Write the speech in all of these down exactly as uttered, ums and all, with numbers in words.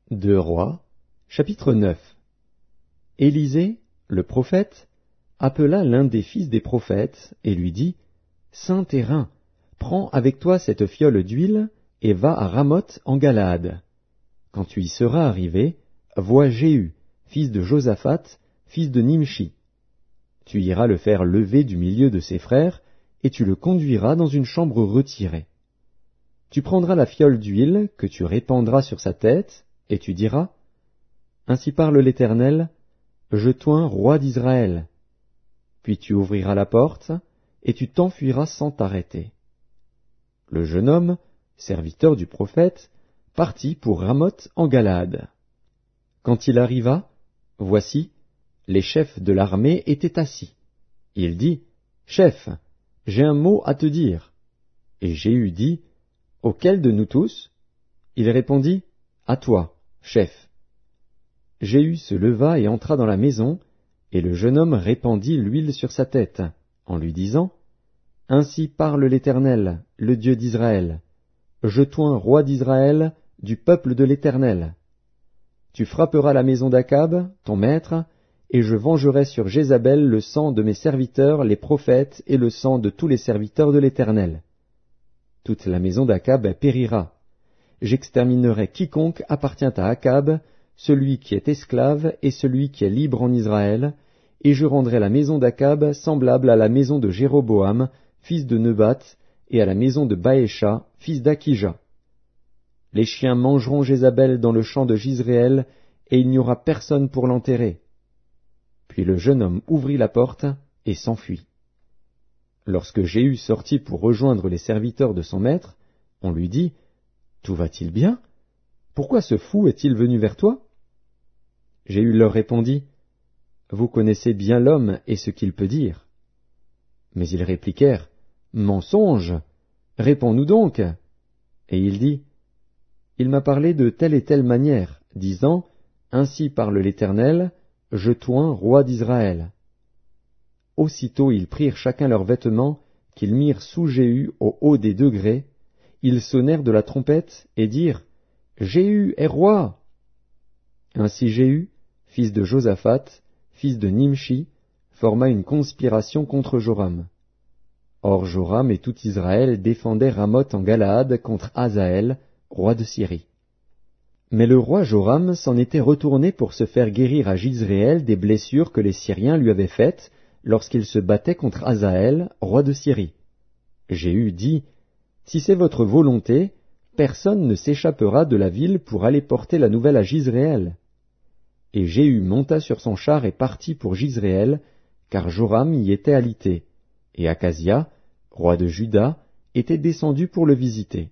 Deux Rois, chapitre neuf. Élisée, le prophète, appela l'un des fils des prophètes et lui dit, « Saint Terrain, prends avec toi cette fiole d'huile et va à Ramoth en Galaad. Quand tu y seras arrivé, vois Jéhu, fils de Josaphat, fils de Nimshi. Tu iras le faire lever du milieu de ses frères, et tu le conduiras dans une chambre retirée. Tu prendras la fiole d'huile que tu répandras sur sa tête, et tu diras, « Ainsi parle l'Éternel, je t'oins roi d'Israël. » Puis tu ouvriras la porte, et tu t'enfuiras sans t'arrêter. Le jeune homme, serviteur du prophète, partit pour Ramoth en Galaad. Quand il arriva, voici, les chefs de l'armée étaient assis. Il dit, « Chef, j'ai un mot à te dire. » Et Jéhu dit, « Auquel de nous tous ?» Il répondit, « À toi, chef. » Jéhu se leva et entra dans la maison, et le jeune homme répandit l'huile sur sa tête, en lui disant, « Ainsi parle l'Éternel, le Dieu d'Israël. Je t'oins roi d'Israël, du peuple de l'Éternel. Tu frapperas la maison d'Akab, ton maître, et je vengerai sur Jézabel le sang de mes serviteurs, les prophètes, et le sang de tous les serviteurs de l'Éternel. Toute la maison d'Akab périra. J'exterminerai quiconque appartient à Akab, celui qui est esclave et celui qui est libre en Israël, et je rendrai la maison d'Akab semblable à la maison de Jéroboam, fils de Nebat, et à la maison de Baécha, fils d'Akija. Les chiens mangeront Jézabel dans le champ de Jizréel, et il n'y aura personne pour l'enterrer. » Puis le jeune homme ouvrit la porte et s'enfuit. Lorsque Jéhu sortit pour rejoindre les serviteurs de son maître, on lui dit, « Tout va-t-il bien? Pourquoi ce fou est-il venu vers toi ?» Jéhu leur répondit, « Vous connaissez bien l'homme et ce qu'il peut dire. » Mais ils répliquèrent, « Mensonge! Réponds-nous donc !» Et il dit, « Il m'a parlé de telle et telle manière, disant, « Ainsi parle l'Éternel, je t'oins roi d'Israël. » Aussitôt ils prirent chacun leurs vêtements, qu'ils mirent sous Jéhu au haut des degrés, ils sonnèrent de la trompette et dirent, « Jéhu est roi !» Ainsi Jéhu, fils de Josaphat, fils de Nimshi, forma une conspiration contre Joram. Or Joram et tout Israël défendaient Ramoth en Galaad contre Hazaël, roi de Syrie. Mais le roi Joram s'en était retourné pour se faire guérir à Jizréel des blessures que les Syriens lui avaient faites lorsqu'il se battait contre Hazaël, roi de Syrie. Jéhu dit, « Si c'est votre volonté, personne ne s'échappera de la ville pour aller porter la nouvelle à Jizréel. » Et Jéhu monta sur son char et partit pour Jizréel, car Joram y était alité, et Akazia, roi de Juda, était descendu pour le visiter.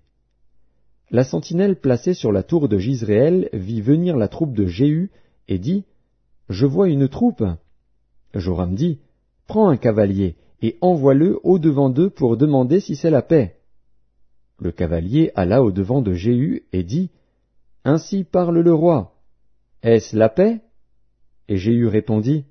La sentinelle placée sur la tour de Jizréel vit venir la troupe de Jéhu et dit, « Je vois une troupe. » Joram dit, « Prends un cavalier et envoie-le au-devant d'eux pour demander si c'est la paix. » Le cavalier alla au-devant de Jéhu et dit, « Ainsi parle le roi. Est-ce la paix ?» Et Jéhu répondit,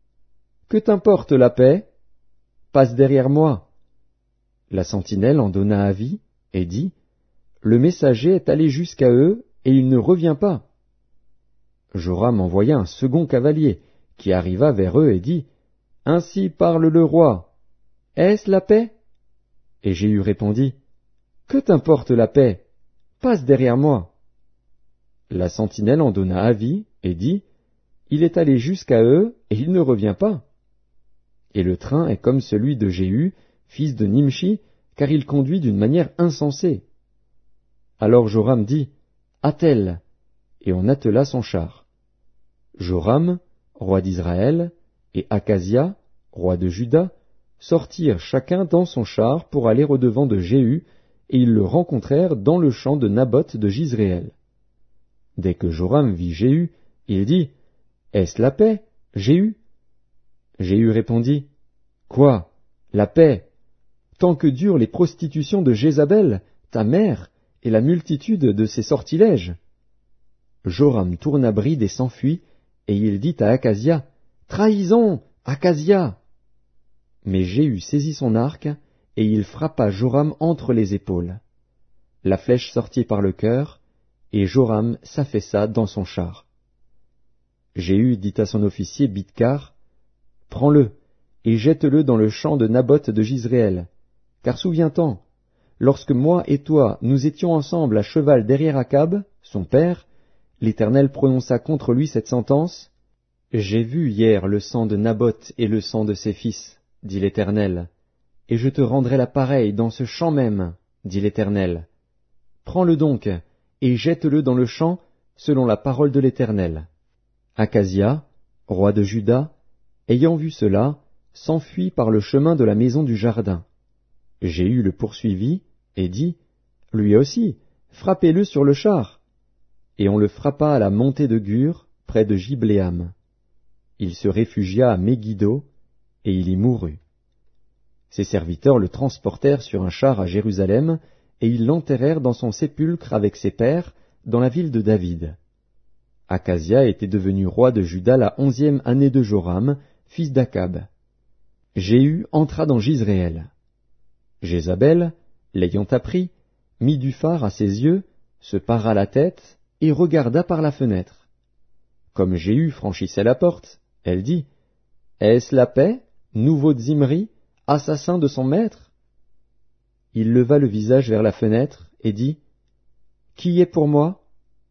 « Que t'importe la paix? Passe derrière moi. » La sentinelle en donna avis et dit, « Le messager est allé jusqu'à eux, et il ne revient pas. » Joram envoya un second cavalier, qui arriva vers eux et dit, « Ainsi parle le roi. Est-ce la paix? » Et Jéhu répondit, « Que t'importe la paix? Passe derrière moi. » La sentinelle en donna avis et dit, « Il est allé jusqu'à eux, et il ne revient pas. » Et le train est comme celui de Jéhu, fils de Nimshi, car il conduit d'une manière insensée. Alors Joram dit, « Attelle !» et on attela son char. Joram, roi d'Israël, et Akazia, roi de Juda, sortirent chacun dans son char pour aller au-devant de Jéhu, et ils le rencontrèrent dans le champ de Naboth de Jizréel. Dès que Joram vit Jéhu, il dit, « Est-ce la paix, Jéhu ?» Jéhu répondit, « Quoi, la paix? Tant que durent les prostitutions de Jézabel, ta mère, et la multitude de ses sortilèges. » Joram tourna bride et s'enfuit, et il dit à Akazia, « Trahison, Akazia !» Mais Jéhu saisit son arc, et il frappa Joram entre les épaules. La flèche sortit par le cœur, et Joram s'affaissa dans son char. Jéhu dit à son officier Bidkar, « Prends-le, et jette-le dans le champ de Naboth de Jizréel, car souviens-t'en, lorsque moi et toi nous étions ensemble à cheval derrière Akab, son père, l'Éternel prononça contre lui cette sentence. J'ai vu hier le sang de Naboth et le sang de ses fils, dit l'Éternel, et je te rendrai la pareille dans ce champ même, dit l'Éternel. Prends-le donc, et jette-le dans le champ, selon la parole de l'Éternel. Akazia, roi de Juda, ayant vu cela, s'enfuit par le chemin de la maison du jardin. Jéhu le poursuivit, et dit, lui aussi, frappez-le sur le char. Et on le frappa à la montée de Gur, près de Gibléam. Il se réfugia à Megiddo, et il y mourut. Ses serviteurs le transportèrent sur un char à Jérusalem, et ils l'enterrèrent dans son sépulcre avec ses pères, dans la ville de David. Akazia était devenu roi de Juda la onzième année de Joram, fils d'Akab. Jéhu entra dans Jizréel. Jézabel, l'ayant appris, mit du fard à ses yeux, se para la tête, et regarda par la fenêtre. Comme Jéhu franchissait la porte, elle dit, « Est-ce la paix, nouveau Zimri, assassin de son maître ?» Il leva le visage vers la fenêtre, et dit, « Qui est pour moi? Qui ?»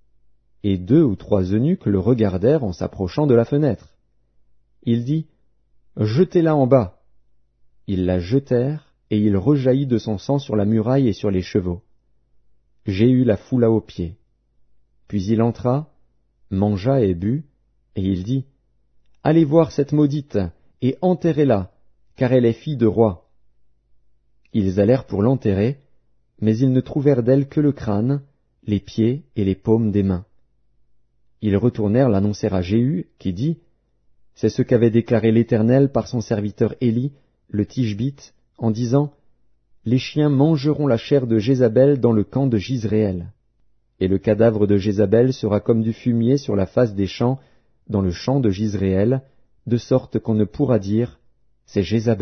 Et deux ou trois eunuques le regardèrent en s'approchant de la fenêtre. Il dit, « Jetez-la en bas. » Ils la jetèrent, et il rejaillit de son sang sur la muraille et sur les chevaux. Jéhu la foula aux pieds. Puis il entra, mangea et but, et il dit, « Allez voir cette maudite, et enterrez-la, car elle est fille de roi. » Ils allèrent pour l'enterrer, mais ils ne trouvèrent d'elle que le crâne, les pieds et les paumes des mains. Ils retournèrent l'annoncer à Jéhu, qui dit, « C'est ce qu'avait déclaré l'Éternel par son serviteur Élie, le Tishbite, en disant, « Les chiens mangeront la chair de Jézabel dans le camp de Jizréel. Et le cadavre de Jézabel sera comme du fumier sur la face des champs, dans le champ de Jizréel, de sorte qu'on ne pourra dire, c'est Jézabel. »